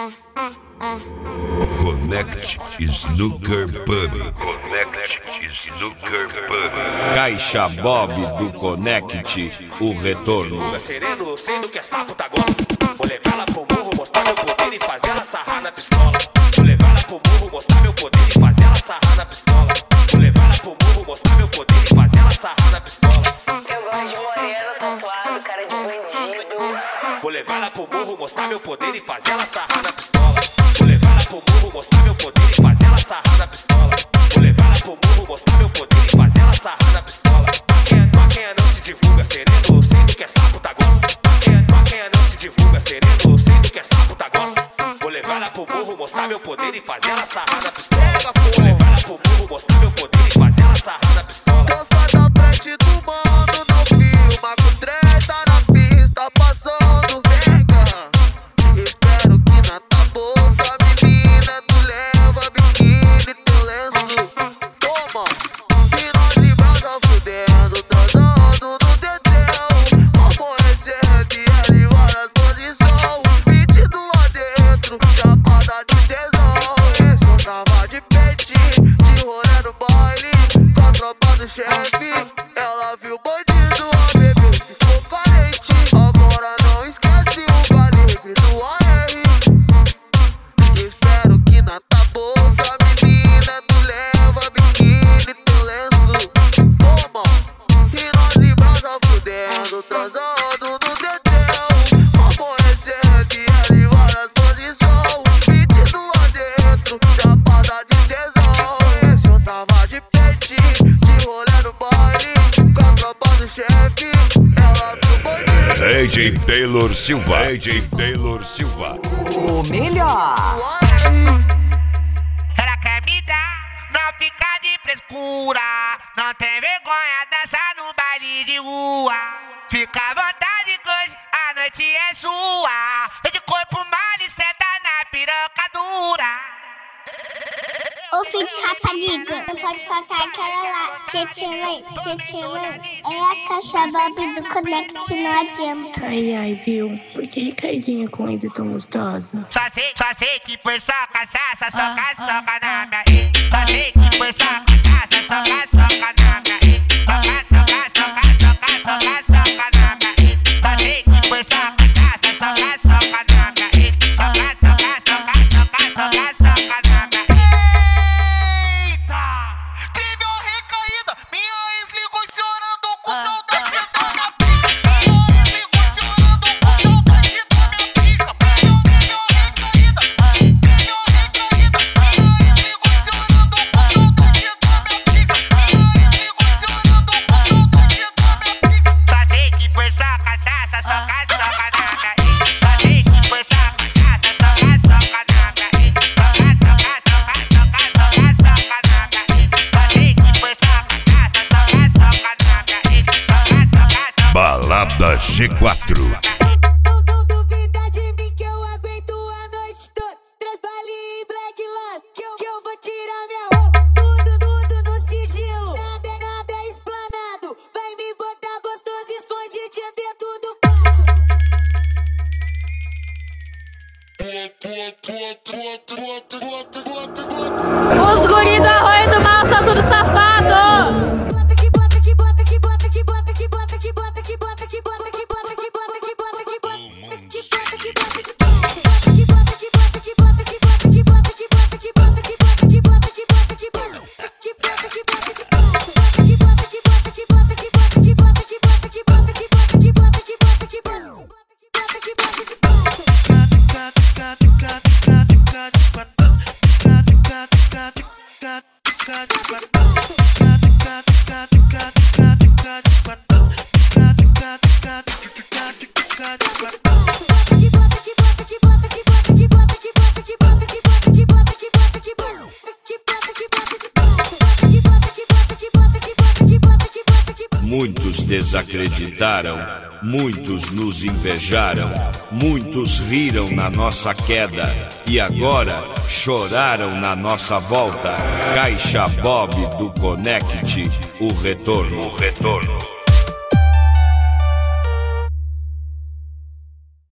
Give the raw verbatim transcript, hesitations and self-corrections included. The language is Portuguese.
Connect Snooker Pub. Connect Snooker Pub. Caixa Bob do Connect, o retorno. Sereno, sendo que é sapo tá gosta. Vou levar ela pro morro, mostrar meu poder e fazer ela sarrar na pistola. Vou levar ela pro morro, mostrar meu poder e fazer ela sarrar na pistola. Vou levar ela pro morro, mostrar meu poder e fazer ela sarrar na pistola. Eu gosto de moreno, tatuado, cara de bandido. Vou levar ela pro morro, mostrar meu poder e fazer ela sarrar na pistola. Vou levar ela pro morro, mostrar meu poder e fazer ela sarrar na pistola. Vou levar ela pro morro, mostrar meu poder e fazer ela sarrar na pistola. Quem é tua, quem é não se divulga, sereno, sendo que é sapo tá gosta. Quem é tua, quem é não se divulga, sereno, sendo que é sapo tá gosta. Vou levar ela pro morro, mostrar meu poder e fazer ela sarrar na pistola. Vou levar ela pro morro, mostrar meu poder e fazer ela sarrar na pistola. Eu saio da frente do mano, não filma com treta na pista passando pega. Espero que na tua bolsa, menina, tu leva biquíni, teu lenço. Toma, e nós de brasa fudendo, transando no teteu. Amanhecendo e ela em várias posições, metido lá dentro, chapada de tesão. Esse eu tava de peitinho, de rolê no baile, com a tropa do chefe. Ela viu o bandido, a bebê ficou carente. Agora não esquece o calibre do A R. Espero que na tua bolsa, menina, tu leva biquíni, teu lenço. Toma, e nós de brasa fudendo, transando no teteu. Amanhecendo e ela em várias posições, metido lá dentro, chapada de tesão. Esse eu tava de peitinho, de rolê no baile, com a tropa do chefe. Ela viu o bandido. D J Taylor Silva. D J Taylor Silva. O melhor. Ela quer me dar, não fica de frescura. Não tem vergonha, dançar no baile de rua. Fica à vontade que hoje a noite é sua. Vem de corpo mole, senta na piroca dura. Ô filho de rapariga, não pode faltar aquela lá. Tchê-tchê-lê, tchê-tchê-lê. É a Caixa Bob do Connect, não adianta. Ai, ai, viu? Por que Ricardinha com coisa tão gostosa? Só sei, só sei que foi só cachaça, só caçoca na minha. Só sei que foi só cachaça, só caçoca na minha. Só caçoca, só caçoca, só caçoca na minha. Só sei que foi só cachaça, só caçoca na minha. Só caçoca, só caçoca, só caçoca na minha. Balada G quatro. Não duvida de mim que eu aguento a noite toda. Três balinhas em black lance, que eu, que eu vou tirar minha roupa. Tudo, tudo no sigilo, nada é nada é explanado. Vem me botar gostoso, escondidinho dentro do quarto. Os guri do Arroio do Mal são tudo safado. Muitos desacreditaram, muitos nos invejaram, muitos riram na nossa queda e agora choraram na nossa volta. Caixa Bob do Connect, o retorno. O retorno.